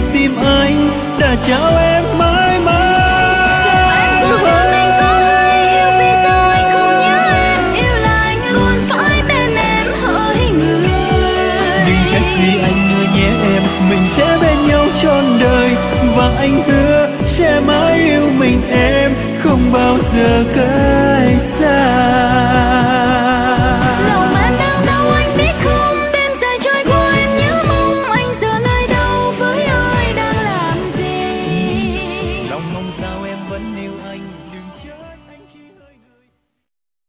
tim anh đã trao em mãi mãi. Mình sẽ bên nhau trọn đời và anh hứa sẽ mãi yêu mình em không bao giờ cay.